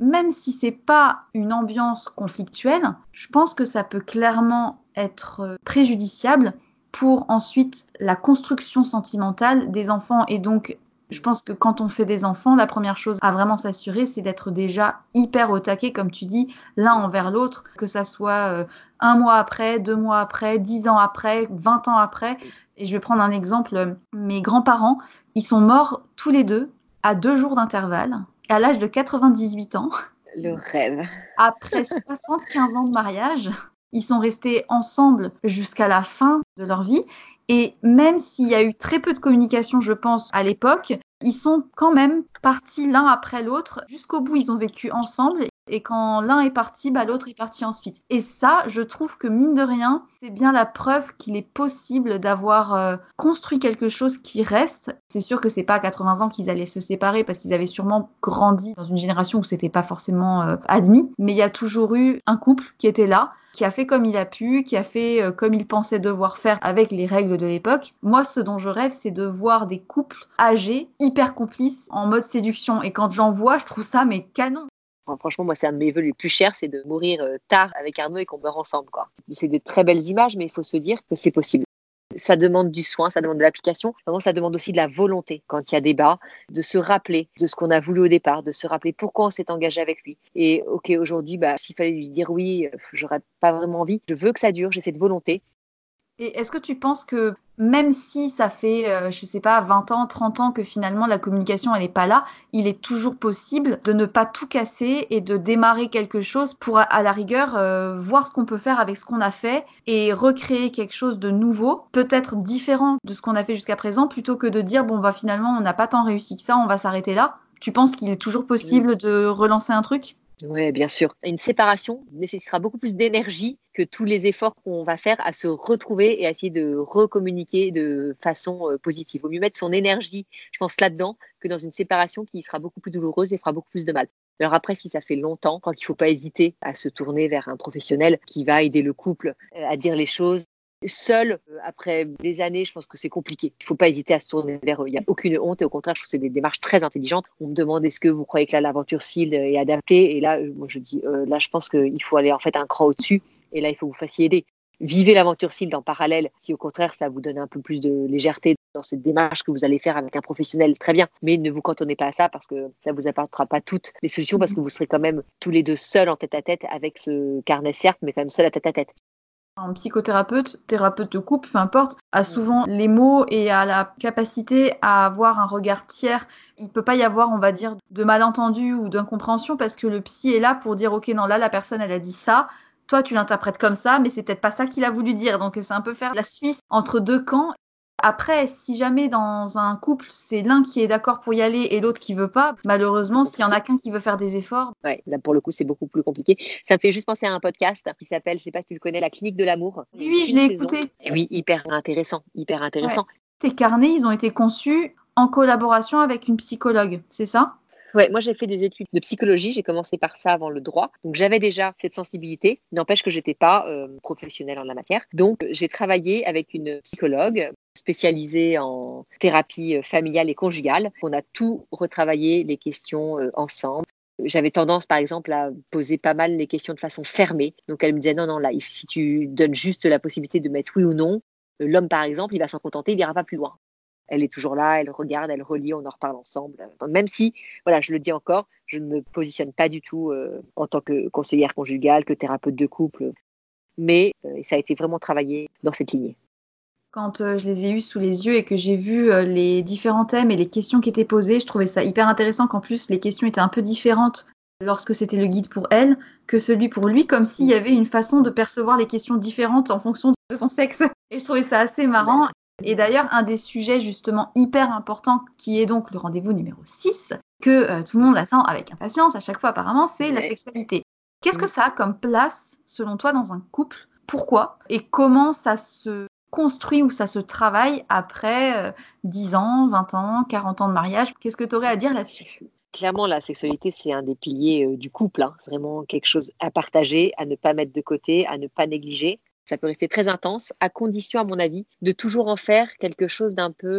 même si c'est pas une ambiance conflictuelle, je pense que ça peut clairement être préjudiciable pour ensuite la construction sentimentale des enfants. Et donc, je pense que quand on fait des enfants, la première chose à vraiment s'assurer, c'est d'être déjà hyper au taquet, comme tu dis, l'un envers l'autre, que ça soit 1 mois après, 2 mois après, 10 ans après, 20 ans après. Et je vais prendre un exemple. Mes grands-parents, ils sont morts tous les deux à 2 jours d'intervalle, à l'âge de 98 ans. Le rêve. Après 75 ans de mariage, ils sont restés ensemble jusqu'à la fin de leur vie. Et même s'il y a eu très peu de communication, je pense, à l'époque, ils sont quand même partis l'un après l'autre. Jusqu'au bout, ils ont vécu ensemble. Et quand l'un est parti, l'autre est parti ensuite. Et ça, je trouve que mine de rien, c'est bien la preuve qu'il est possible d'avoir construit quelque chose qui reste. C'est sûr que c'est pas à 80 ans qu'ils allaient se séparer parce qu'ils avaient sûrement grandi dans une génération où c'était pas forcément admis. Mais il y a toujours eu un couple qui était là, qui a fait comme il a pu, qui a fait comme il pensait devoir faire avec les règles de l'époque. Moi, ce dont je rêve, c'est de voir des couples âgés, hyper complices, en mode séduction. Et quand j'en vois, je trouve ça mais canon. Franchement, moi, c'est un de mes vœux les plus chers, c'est de mourir tard avec Arnaud et qu'on meurt ensemble, quoi. C'est de très belles images, mais il faut se dire que c'est possible. Ça demande du soin, ça demande de l'application. Vraiment, ça demande aussi de la volonté quand il y a débat, de se rappeler de ce qu'on a voulu au départ, de se rappeler pourquoi on s'est engagé avec lui. Et ok, aujourd'hui, s'il fallait lui dire oui, j'aurais pas vraiment envie. Je veux que ça dure, j'ai cette volonté. Et est-ce que tu penses que même si ça fait, je sais pas, 20 ans, 30 ans que finalement la communication elle n'est pas là, il est toujours possible de ne pas tout casser et de démarrer quelque chose pour, à la rigueur, voir ce qu'on peut faire avec ce qu'on a fait et recréer quelque chose de nouveau, peut-être différent de ce qu'on a fait jusqu'à présent, plutôt que de dire, finalement, on n'a pas tant réussi que ça, on va s'arrêter là. Tu penses qu'il est toujours possible de relancer un truc ? Oui, bien sûr. Une séparation nécessitera beaucoup plus d'énergie que tous les efforts qu'on va faire à se retrouver et à essayer de recommuniquer de façon positive. Il vaut mieux mettre son énergie, je pense, là-dedans que dans une séparation qui sera beaucoup plus douloureuse et fera beaucoup plus de mal. Alors après, si ça fait longtemps, je crois qu'il ne faut pas hésiter à se tourner vers un professionnel qui va aider le couple à dire les choses. Seul, après des années, je pense que c'est compliqué. Il ne faut pas hésiter à se tourner vers eux. Il n'y a aucune honte et au contraire, je trouve que c'est des démarches très intelligentes. On me demande est-ce que vous croyez que là, l'aventure Sealed est adaptée ? Et là, moi, je dis, là, je pense qu'il faut aller en fait un cran au-dessus. Et là, il faut que vous fassiez aider. Vivez l'aventure Sealed en parallèle. Si au contraire, ça vous donne un peu plus de légèreté dans cette démarche que vous allez faire avec un professionnel, très bien. Mais ne vous cantonnez pas à ça parce que ça ne vous apportera pas toutes les solutions parce que vous serez quand même tous les deux seuls en tête-à-tête avec ce carnet, certes, mais quand même seuls à tête-à-tête. Un psychothérapeute, thérapeute de couple, peu importe, a souvent les mots et a la capacité à avoir un regard tiers. Il ne peut pas y avoir, on va dire, de malentendu ou d'incompréhension parce que le psy est là pour dire « Ok, non, là, la personne, elle a dit ça. Toi, tu l'interprètes comme ça, mais c'est peut-être pas ça qu'il a voulu dire. » Donc, c'est un peu faire la Suisse entre deux camps. Après, si jamais dans un couple, c'est l'un qui est d'accord pour y aller et l'autre qui veut pas, malheureusement, s'il y en a qu'un qui veut faire des efforts. Ouais, là pour le coup, c'est beaucoup plus compliqué. Ça me fait juste penser à un podcast qui s'appelle, je sais pas si tu le connais, La Clinique de l'amour. Oui, je l'ai écouté. Et oui, hyper intéressant, hyper intéressant. Ouais. Ces carnets, ils ont été conçus en collaboration avec une psychologue, c'est ça ? Ouais, moi j'ai fait des études de psychologie, j'ai commencé par ça avant le droit, donc j'avais déjà cette sensibilité, n'empêche que j'étais pas professionnelle en la matière, donc j'ai travaillé avec une psychologue spécialisée en thérapie familiale et conjugale. On a tout retravaillé, les questions ensemble. J'avais tendance, par exemple, à poser pas mal les questions de façon fermée, donc elle me disait non, là, si tu donnes juste la possibilité de mettre oui ou non, l'homme par exemple, il va s'en contenter, il n'ira pas plus loin. Elle est toujours là, elle regarde, elle relit, on en reparle ensemble. Même si, voilà, je le dis encore, je ne me positionne pas du tout en tant que conseillère conjugale, que thérapeute de couple, mais ça a été vraiment travaillé dans cette lignée. Quand je les ai eus sous les yeux et que j'ai vu les différents thèmes et les questions qui étaient posées, je trouvais ça hyper intéressant qu'en plus les questions étaient un peu différentes lorsque c'était le guide pour elle que celui pour lui, comme s'il y avait une façon de percevoir les questions différentes en fonction de son sexe. Et je trouvais ça assez marrant. Et d'ailleurs, un des sujets justement hyper importants, qui est donc le rendez-vous numéro 6, que tout le monde attend avec impatience à chaque fois apparemment, c'est la sexualité. Qu'est-ce que ça a comme place, selon toi, dans un couple ? Pourquoi ? Et comment ça se construit ou ça se travaille après 10 ans, 20 ans, 40 ans de mariage ? Qu'est-ce que tu aurais à dire là-dessus ? Clairement, la sexualité, c'est un des piliers du couple. C'est vraiment quelque chose à partager, à ne pas mettre de côté, à ne pas négliger. Ça peut rester très intense, à condition, à mon avis, de toujours en faire quelque chose d'un peu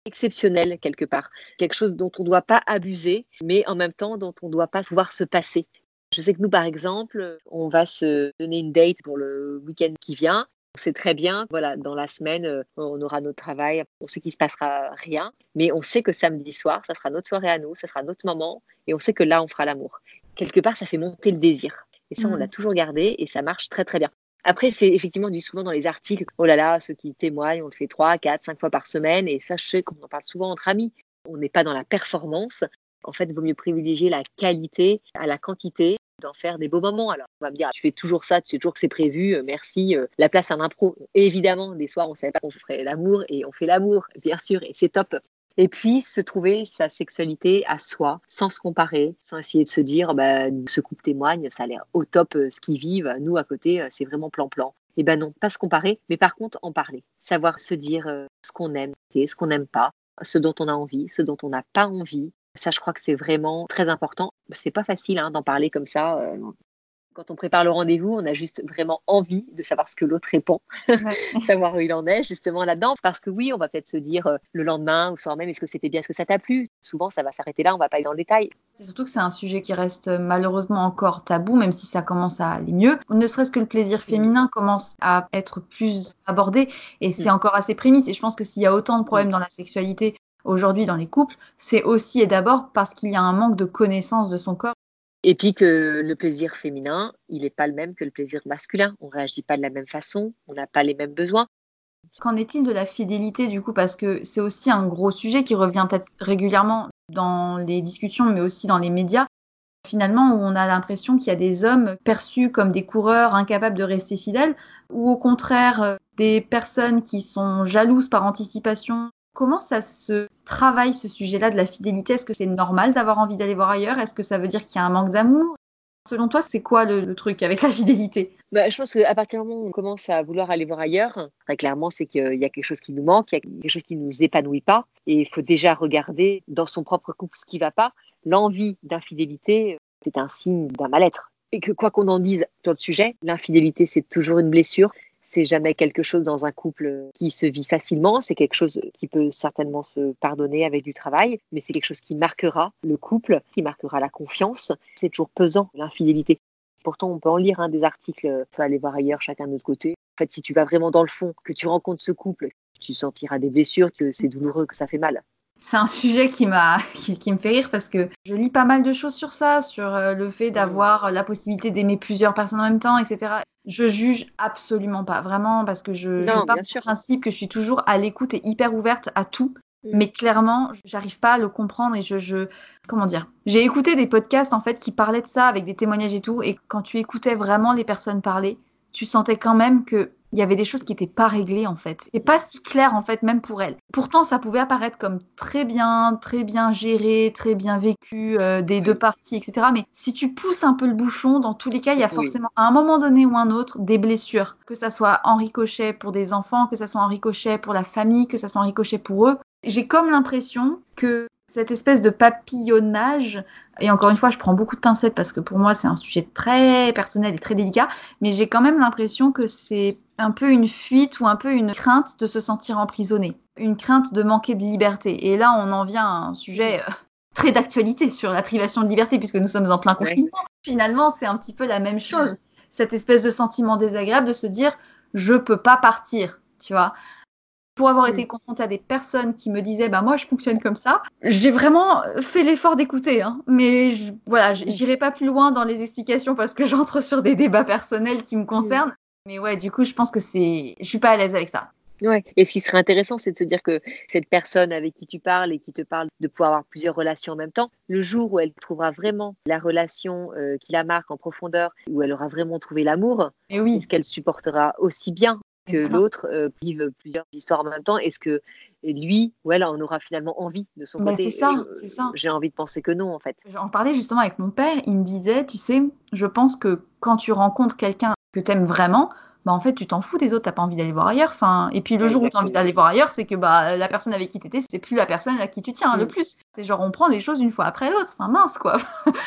exceptionnel quelque part, quelque chose dont on ne doit pas abuser, mais en même temps dont on ne doit pas pouvoir se passer. Je sais que nous, par exemple, on va se donner une date pour le week-end qui vient. On sait très bien, voilà, dans la semaine, on aura notre travail, on sait qu'il ne se passera rien, mais on sait que samedi soir, ça sera notre soirée à nous, ça sera notre moment, et on sait que là, on fera l'amour. Quelque part, ça fait monter le désir. Et ça, on l'a toujours gardé, et ça marche très, très bien. Après, c'est effectivement dit souvent dans les articles, oh là là, ceux qui témoignent, on le fait 3, 4, 5 fois par semaine, et ça, je sais qu'on en parle souvent entre amis. On n'est pas dans la performance. En fait, il vaut mieux privilégier la qualité à la quantité, d'en faire des beaux moments. Alors, on va me dire, tu fais toujours ça, tu sais toujours que c'est prévu, merci, la place à l'impro. Et évidemment, des soirs, on ne savait pas qu'on ferait l'amour, et on fait l'amour, bien sûr, et c'est top. Et puis, se trouver sa sexualité à soi, sans se comparer, sans essayer de se dire, ce couple témoigne, ça a l'air au top ce qu'ils vivent, nous, à côté, c'est vraiment plan-plan. Et non, pas se comparer, mais par contre, en parler. Savoir se dire ce qu'on aime, ce qu'on n'aime pas, ce dont on a envie, ce dont on n'a pas envie. Ça, je crois que c'est vraiment très important. C'est pas facile d'en parler comme ça. Quand on prépare le rendez-vous, on a juste vraiment envie de savoir ce que l'autre répond, savoir où il en est justement là-dedans. Parce que oui, on va peut-être se dire le lendemain ou le soir même, est-ce que c'était bien, est-ce que ça t'a plu ? Souvent, ça va s'arrêter là, on va pas aller dans le détail. C'est surtout que c'est un sujet qui reste malheureusement encore tabou, même si ça commence à aller mieux. Ne serait-ce que le plaisir féminin commence à être plus abordé, et c'est encore assez prémisse. Et je pense que s'il y a autant de problèmes dans la sexualité aujourd'hui dans les couples, c'est aussi et d'abord parce qu'il y a un manque de connaissance de son corps. Et puis que le plaisir féminin, il n'est pas le même que le plaisir masculin. On ne réagit pas de la même façon, on n'a pas les mêmes besoins. Qu'en est-il de la fidélité du coup ? Parce que c'est aussi un gros sujet qui revient peut-être régulièrement dans les discussions, mais aussi dans les médias. Finalement, où on a l'impression qu'il y a des hommes perçus comme des coureurs incapables de rester fidèles, ou au contraire des personnes qui sont jalouses par anticipation. Comment ça se travaille ce sujet-là de la fidélité ? Est-ce que c'est normal d'avoir envie d'aller voir ailleurs ? Est-ce que ça veut dire qu'il y a un manque d'amour ? Selon toi, c'est quoi le truc avec la fidélité ? Je pense qu'à partir du moment où on commence à vouloir aller voir ailleurs, très clairement, c'est qu'il y a quelque chose qui nous manque, il y a quelque chose qui ne nous épanouit pas. Et il faut déjà regarder dans son propre couple ce qui ne va pas. L'envie d'infidélité, c'est un signe d'un mal-être. Et que quoi qu'on en dise sur le sujet, l'infidélité, c'est toujours une blessure. C'est jamais quelque chose dans un couple qui se vit facilement. C'est quelque chose qui peut certainement se pardonner avec du travail, mais c'est quelque chose qui marquera le couple, qui marquera la confiance. C'est toujours pesant, l'infidélité. Pourtant, on peut en lire des articles, tu vas aller voir ailleurs, chacun de notre côté. En fait, si tu vas vraiment dans le fond, que tu rencontres ce couple, tu sentiras des blessures, que c'est douloureux, que ça fait mal. C'est un sujet qui me fait rire parce que je lis pas mal de choses sur ça, sur le fait d'avoir la possibilité d'aimer plusieurs personnes en même temps, etc. Je juge absolument pas, vraiment, parce que je pars du principe que je suis toujours à l'écoute et hyper ouverte à tout. Mais clairement, j'arrive pas à le comprendre et comment dire ? J'ai écouté des podcasts en fait qui parlaient de ça avec des témoignages et tout, et quand tu écoutais vraiment les personnes parler, tu sentais quand même que il y avait des choses qui n'étaient pas réglées en fait. Et pas si clair en fait, même pour elles. Pourtant, ça pouvait apparaître comme très bien géré, très bien vécu des deux parties, etc. Mais si tu pousses un peu le bouchon, dans tous les cas, il y a forcément à un moment donné ou un autre des blessures. Que ça soit en ricochet pour des enfants, que ça soit en ricochet pour la famille, que ça soit en ricochet pour eux. J'ai comme l'impression que cette espèce de papillonnage, et encore une fois, je prends beaucoup de pincettes parce que pour moi, c'est un sujet très personnel et très délicat, mais j'ai quand même l'impression que c'est un peu une fuite ou un peu une crainte de se sentir emprisonné, une crainte de manquer de liberté. Et là, on en vient à un sujet très d'actualité sur la privation de liberté, puisque nous sommes en plein confinement. Finalement, c'est un petit peu la même chose. Cette espèce de sentiment désagréable de se dire « je peux pas partir », tu vois. Pour avoir été confrontée à des personnes qui me disaient moi je fonctionne comme ça, j'ai vraiment fait l'effort d'écouter, mais j'irai pas plus loin dans les explications parce que j'entre sur des débats personnels qui me concernent. Mais ouais, du coup, je pense que je suis pas à l'aise avec ça. Ouais. Et ce qui serait intéressant, c'est de se dire que cette personne avec qui tu parles et qui te parle de pouvoir avoir plusieurs relations en même temps, le jour où elle trouvera vraiment la relation qui la marque en profondeur, où elle aura vraiment trouvé l'amour, est-ce qu'elle supportera aussi bien que l'autre vive plusieurs histoires en même temps? Est-ce que lui ou elle en aura finalement envie de son côté? C'est ça. J'ai envie de penser que non, en fait. J'en parlais justement avec mon père. Il me disait, tu sais, je pense que quand tu rencontres quelqu'un que tu aimes vraiment, en fait, tu t'en fous des autres, t'as pas envie d'aller voir ailleurs. Et puis le jour où tu as envie d'aller voir ailleurs, c'est que la personne avec qui tu étais, c'est plus la personne à qui tu tiens le plus. C'est genre, on prend des choses une fois après l'autre. Mince, quoi.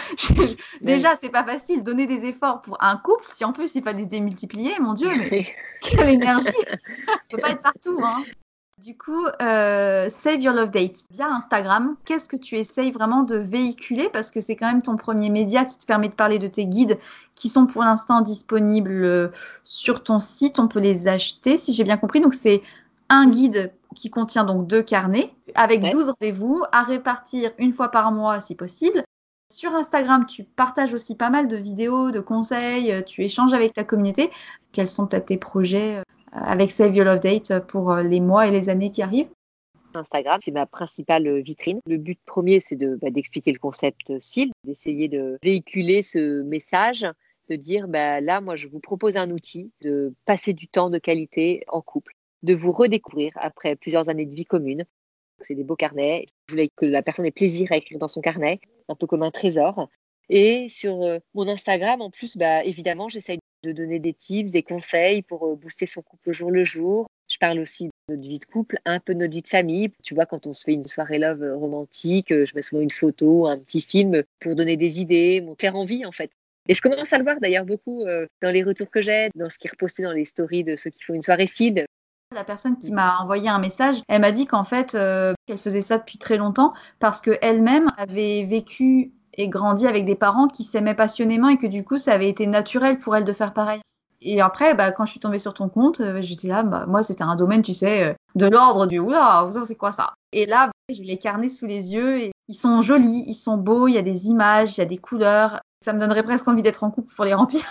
Déjà, c'est pas facile. Donner des efforts pour un couple, si en plus il fallait se démultiplier, mon Dieu, mais quelle énergie. Ça peut pas être partout, Du coup, Save Your Love Date, via Instagram, qu'est-ce que tu essayes vraiment de véhiculer? Parce que c'est quand même ton premier média qui te permet de parler de tes guides qui sont pour l'instant disponibles sur ton site. On peut les acheter, si j'ai bien compris. Donc, c'est un guide qui contient donc 2 carnets avec 12 rendez-vous à répartir une fois par mois si possible. Sur Instagram, tu partages aussi pas mal de vidéos, de conseils, tu échanges avec ta communauté. Quels sont tes projets avec Save Your Love Date pour les mois et les années qui arrivent? Instagram, c'est ma principale vitrine. Le but premier, c'est d'expliquer le concept SEAL, d'essayer de véhiculer ce message, de dire là, moi, je vous propose un outil de passer du temps de qualité en couple, de vous redécouvrir après plusieurs années de vie commune. C'est des beaux carnets. Je voulais que la personne ait plaisir à écrire dans son carnet, un peu comme un trésor. Et sur mon Instagram, en plus, évidemment, j'essaye de donner des tips, des conseils pour booster son couple au jour le jour. Je parle aussi de notre vie de couple, un peu de notre vie de famille. Tu vois, quand on se fait une soirée love romantique, je mets souvent une photo, un petit film pour donner des idées, me faire envie en fait. Et je commence à le voir d'ailleurs beaucoup dans les retours que j'ai, dans ce qui est reposté dans les stories de ceux qui font une soirée SEAL. La personne qui m'a envoyé un message, elle m'a dit qu'en fait, qu'elle faisait ça depuis très longtemps parce qu'elle-même avait vécu et grandi avec des parents qui s'aimaient passionnément et que du coup, ça avait été naturel pour elle de faire pareil. Et après, quand je suis tombée sur ton compte, j'étais là, moi, c'était un domaine, tu sais, de l'ordre du « Oula, c'est quoi ça ?» Et là, j'ai les carnets sous les yeux et ils sont jolis, ils sont beaux, il y a des images, il y a des couleurs. Ça me donnerait presque envie d'être en couple pour les remplir.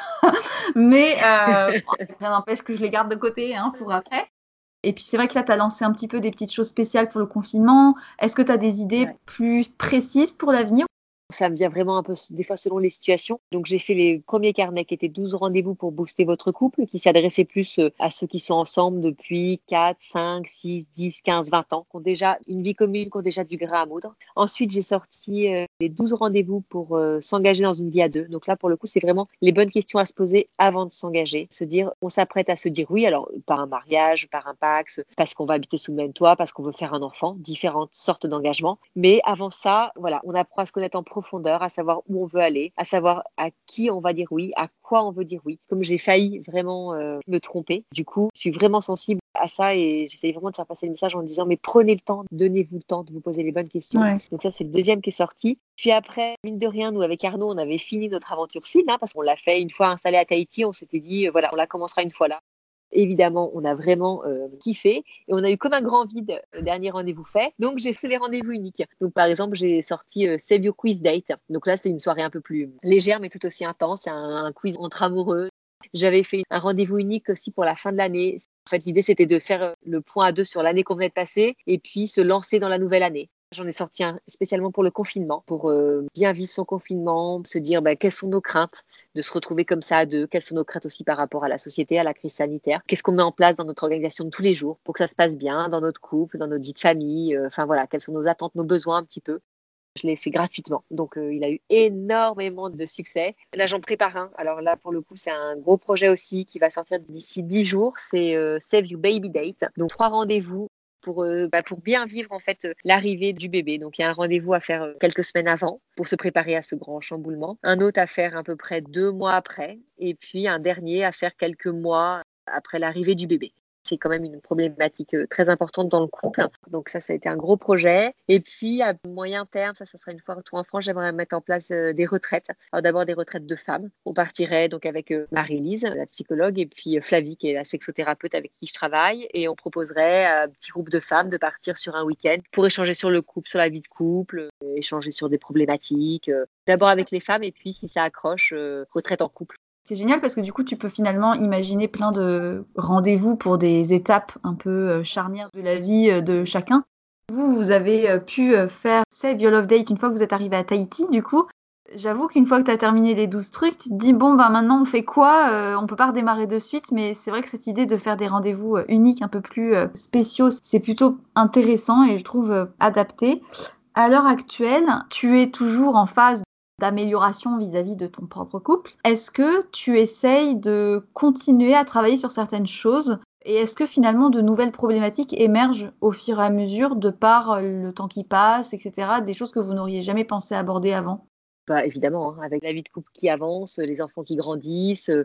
Mais rien n'empêche que je les garde de côté pour après. Et puis, c'est vrai que là, tu as lancé un petit peu des petites choses spéciales pour le confinement. Est-ce que tu as des idées plus précises pour l'avenir? Ça me vient vraiment un peu des fois selon les situations. Donc, j'ai fait les premiers carnets qui étaient 12 rendez-vous pour booster votre couple, qui s'adressaient plus à ceux qui sont ensemble depuis 4, 5, 6, 10, 15, 20 ans, qui ont déjà une vie commune, qui ont déjà du grain à moudre. Ensuite, j'ai sorti les 12 rendez-vous pour s'engager dans une vie à deux. Donc là, pour le coup, c'est vraiment les bonnes questions à se poser avant de s'engager. Se dire, on s'apprête à se dire oui, alors par un mariage, par un Pacs, parce qu'on va habiter sous le même toit, parce qu'on veut faire un enfant, différentes sortes d'engagements. Mais avant ça, voilà, on apprend à se connaître en profondeur, à savoir où on veut aller, à savoir à qui on va dire oui, à quoi on veut dire oui. Comme j'ai failli vraiment me tromper, du coup, je suis vraiment sensible à ça et j'essaye vraiment de faire passer le message en disant mais prenez le temps, donnez-vous le temps de vous poser les bonnes questions. Ouais. Donc ça, c'est le deuxième qui est sorti. Puis après, mine de rien, nous avec Arnaud, on avait fini notre aventure SEAL parce qu'on l'a fait une fois installé à Tahiti, on s'était dit voilà, on la commencera une fois là. Évidemment, on a vraiment kiffé et on a eu comme un grand vide dernier rendez-vous fait. Donc, j'ai fait les rendez-vous uniques. Donc, par exemple, j'ai sorti Save Your Quiz Date. Donc là, c'est une soirée un peu plus légère, mais tout aussi intense. C'est un quiz entre amoureux. J'avais fait un rendez-vous unique aussi pour la fin de l'année. En fait, l'idée, c'était de faire le point à deux sur l'année qu'on venait de passer et puis se lancer dans la nouvelle année. J'en ai sorti un spécialement pour le confinement, pour bien vivre son confinement, se dire quelles sont nos craintes de se retrouver comme ça à deux, quelles sont nos craintes aussi par rapport à la société, à la crise sanitaire, qu'est-ce qu'on met en place dans notre organisation de tous les jours pour que ça se passe bien dans notre couple, dans notre vie de famille, voilà, quelles sont nos attentes, nos besoins un petit peu. Je l'ai fait gratuitement, donc il a eu énormément de succès. Là, j'en prépare un. Alors là, pour le coup, c'est un gros projet aussi qui va sortir d'ici 10 jours. C'est Save Your Baby Date, donc 3 rendez-vous pour bien vivre en fait l'arrivée du bébé. Donc il y a un rendez-vous à faire quelques semaines avant pour se préparer à ce grand chamboulement. Un autre à faire à peu près 2 mois après. Et puis un dernier à faire quelques mois après l'arrivée du bébé. C'est quand même une problématique très importante dans le couple. Donc ça a été un gros projet. Et puis à moyen terme, ça sera une fois retour en France, j'aimerais mettre en place des retraites. Alors d'abord des retraites de femmes. On partirait donc avec Marie-Lise, la psychologue, et puis Flavie, qui est la sexothérapeute avec qui je travaille. Et on proposerait à un petit groupe de femmes de partir sur un week-end pour échanger sur le couple, sur la vie de couple, échanger sur des problématiques. D'abord avec les femmes et puis si ça accroche, retraite en couple. C'est génial parce que du coup, tu peux finalement imaginer plein de rendez-vous pour des étapes un peu charnières de la vie de chacun. Vous avez pu faire Save Your Love Date une fois que vous êtes arrivé à Tahiti. Du coup, j'avoue qu'une fois que tu as terminé les 12 trucs, tu te dis, bon, maintenant, on fait quoi? On peut pas redémarrer de suite, mais c'est vrai que cette idée de faire des rendez-vous uniques, un peu plus spéciaux, c'est plutôt intéressant et je trouve adapté. À l'heure actuelle, tu es toujours en phase d'amélioration vis-à-vis de ton propre couple. Est-ce que tu essayes de continuer à travailler sur certaines choses et est-ce que finalement de nouvelles problématiques émergent au fur et à mesure de par le temps qui passe, etc., des choses que vous n'auriez jamais pensé aborder avant? Évidemment, avec la vie de couple qui avance, les enfants qui grandissent,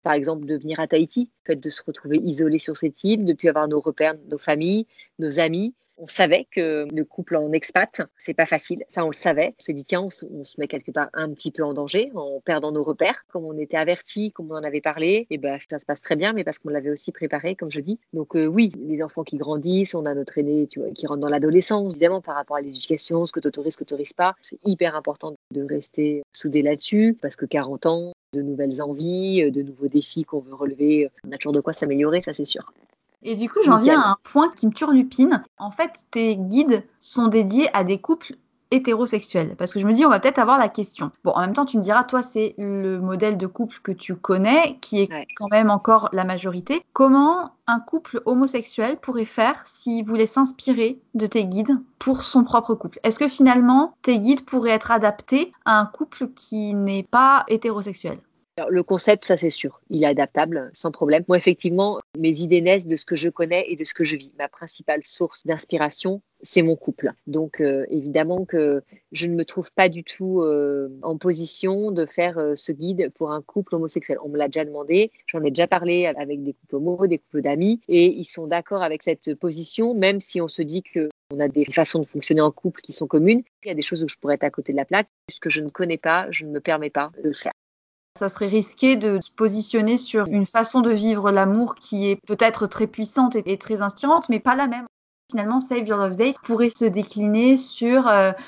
par exemple, de venir à Tahiti, le fait de se retrouver isolé sur cette île, de ne plus avoir nos repères, nos familles, nos amis. On savait que le couple en expat, c'est pas facile. Ça, on le savait. On s'est dit, tiens, on se met quelque part un petit peu en danger en perdant nos repères. Comme on était avertis, comme on en avait parlé, et ben, ça se passe très bien, mais parce qu'on l'avait aussi préparé, comme je dis. Donc oui, les enfants qui grandissent, on a notre aîné qui rentre dans l'adolescence, évidemment, par rapport à l'éducation, ce que tu autorises, ce que tu n'autorises pas. C'est hyper important de rester soudé là-dessus, parce que 40 ans, de nouvelles envies, de nouveaux défis qu'on veut relever, on a toujours de quoi s'améliorer, ça c'est sûr. Et du coup, j'en viens à un point qui me turlupine. En fait, tes guides sont dédiés à des couples hétérosexuels. Parce que je me dis, on va peut-être avoir la question. Bon, en même temps, tu me diras, toi, c'est le modèle de couple que tu connais, qui est quand même encore la majorité. Comment un couple homosexuel pourrait faire s'il voulait s'inspirer de tes guides pour son propre couple? Est-ce que finalement, tes guides pourraient être adaptés à un couple qui n'est pas hétérosexuel? Alors, le concept, ça c'est sûr, il est adaptable sans problème. Moi, effectivement, mes idées naissent de ce que je connais et de ce que je vis. Ma principale source d'inspiration, c'est mon couple. Donc, évidemment que je ne me trouve pas du tout en position de faire ce guide pour un couple homosexuel. On me l'a déjà demandé, j'en ai déjà parlé avec des couples homos, des couples d'amis, et ils sont d'accord avec cette position, même si on se dit que on a des façons de fonctionner en couple qui sont communes. Il y a des choses où je pourrais être à côté de la plaque. Puisque je ne connais pas, je ne me permets pas de le faire. Ça serait risqué de se positionner sur une façon de vivre l'amour qui est peut-être très puissante et très inspirante, mais pas la même. Finalement, Save Your Love Date pourrait se décliner sur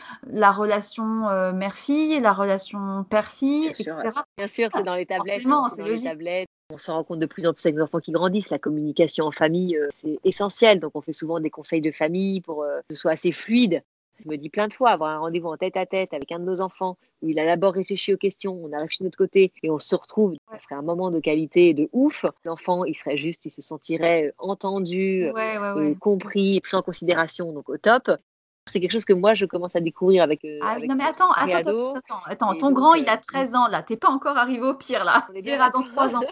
la relation mère-fille, la relation père-fille, etc. Bien sûr, c'est dans les tablettes. Forcément, c'est logique. On se rend compte de plus en plus avec les enfants qui grandissent. La communication en famille, c'est essentiel. Donc, on fait souvent des conseils de famille pour que ce soit assez fluide. Je me dis plein de fois, avoir un rendez-vous en tête-à-tête avec un de nos enfants, où il a d'abord réfléchi aux questions, on a réfléchi de notre côté, et on se retrouve, ça serait un moment de qualité de ouf. L'enfant, il se sentirait entendu, compris, pris en considération, donc au top. C'est quelque chose que moi, je commence à découvrir avec non, mais attends, ton grand, il a 13 ans, là. T'es pas encore arrivé au pire, là. Il verra dans 3 ans.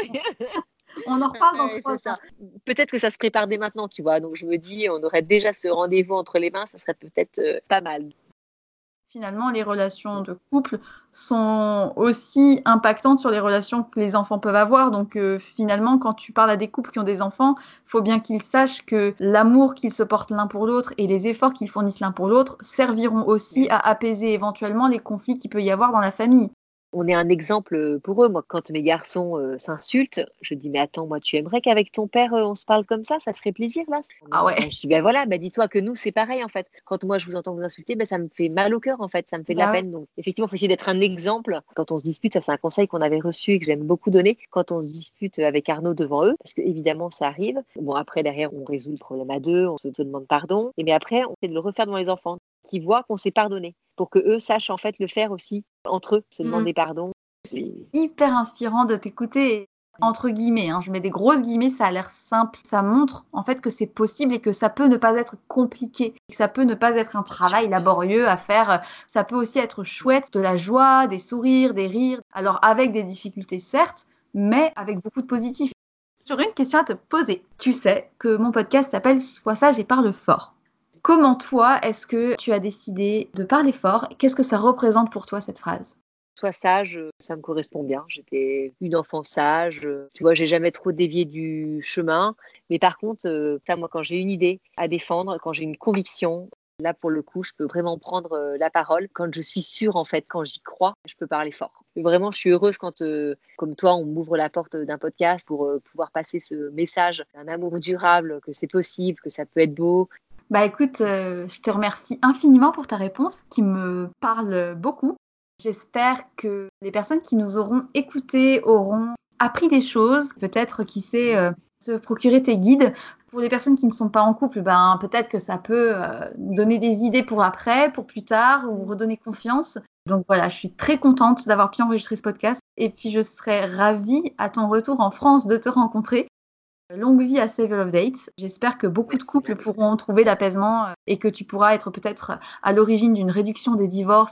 On en reparle dans 3 ans. Peut-être que ça se prépare dès maintenant, tu vois. Donc, je me dis, on aurait déjà ce rendez-vous entre les mains, ça serait peut-être pas mal. Finalement, les relations de couple sont aussi impactantes sur les relations que les enfants peuvent avoir. Donc, finalement, quand tu parles à des couples qui ont des enfants, il faut bien qu'ils sachent que l'amour qu'ils se portent l'un pour l'autre et les efforts qu'ils fournissent l'un pour l'autre serviront aussi à apaiser éventuellement les conflits qu'il peut y avoir dans la famille. On est un exemple pour eux. Moi, quand mes garçons s'insultent, je dis, mais attends, moi, tu aimerais qu'avec ton père, on se parle comme ça ferait plaisir, là. Ah ouais. Je dis, ben voilà, dis-toi que nous, c'est pareil, en fait. Quand moi, je vous entends vous insulter, ça me fait mal au cœur, en fait. Ça me fait de la peine. Donc, effectivement, il faut essayer d'être un exemple. Quand on se dispute, ça, c'est un conseil qu'on avait reçu et que j'aime beaucoup donner. Quand on se dispute avec Arnaud devant eux, parce que évidemment, ça arrive. Bon, après, derrière, on résout le problème à deux, on se demande pardon. Mais après, on essaie de le refaire devant les enfants, qui voient qu'on s'est pardonné, pour que eux sachent, en fait, le faire aussi entre eux, se demander pardon. C'est hyper inspirant de t'écouter, entre guillemets, je mets des grosses guillemets, ça a l'air simple. Ça montre en fait que c'est possible et que ça peut ne pas être compliqué, que ça peut ne pas être un travail laborieux à faire. Ça peut aussi être chouette, de la joie, des sourires, des rires. Alors avec des difficultés certes, mais avec beaucoup de positif. J'aurais une question à te poser. Tu sais que mon podcast s'appelle Sois sage et parle fort. Comment toi, est-ce que tu as décidé de parler fort? Qu'est-ce que ça représente pour toi cette phrase? Sois sage, ça me correspond bien. J'étais une enfant sage. Tu vois, j'ai jamais trop dévié du chemin. Mais par contre, moi, quand j'ai une idée à défendre, quand j'ai une conviction, là, pour le coup, je peux vraiment prendre la parole. Quand je suis sûre, en fait, quand j'y crois, je peux parler fort. Vraiment, je suis heureuse quand, comme toi, on m'ouvre la porte d'un podcast pour pouvoir passer ce message d'un amour durable, que c'est possible, que ça peut être beau. Écoute, je te remercie infiniment pour ta réponse qui me parle beaucoup. J'espère que les personnes qui nous auront écoutés auront appris des choses, peut-être, qui sait, se procurer tes guides. Pour les personnes qui ne sont pas en couple, peut-être que ça peut donner des idées pour après, pour plus tard, ou redonner confiance. Donc voilà, je suis très contente d'avoir pu enregistrer ce podcast. Et puis, je serais ravie, à ton retour en France, de te rencontrer. Longue vie à Save Your Love Date. J'espère que beaucoup de couples pourront trouver l'apaisement et que tu pourras être peut-être à l'origine d'une réduction des divorces.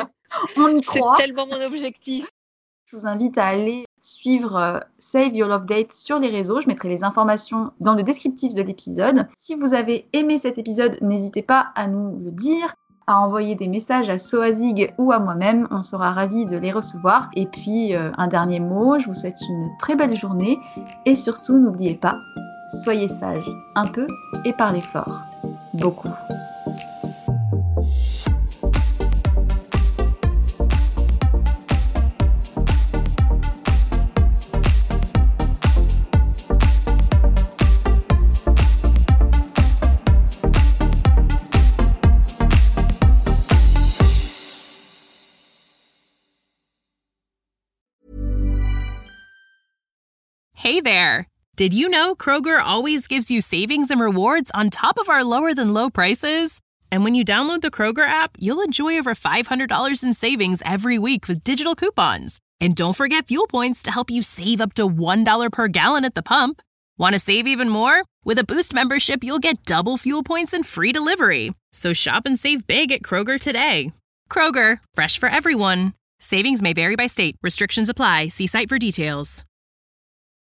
On y croit. C'est tellement mon objectif. Je vous invite à aller suivre Save Your Love Date sur les réseaux. Je mettrai les informations dans le descriptif de l'épisode. Si vous avez aimé cet épisode, n'hésitez pas à nous le dire. à envoyer des messages à Soazig ou à moi-même, on sera ravis de les recevoir. Et puis, un dernier mot, je vous souhaite une très belle journée et surtout, n'oubliez pas, soyez sages un peu et parlez fort, beaucoup. Hey there! Did you know Kroger always gives you savings and rewards on top of our lower-than-low prices? And when you download the Kroger app, you'll enjoy over $500 in savings every week with digital coupons. And don't forget fuel points to help you save up to $1 per gallon at the pump. Want to save even more? With a Boost membership, you'll get double fuel points and free delivery. So shop and save big at Kroger today. Kroger, fresh for everyone. Savings may vary by state. Restrictions apply. See site for details.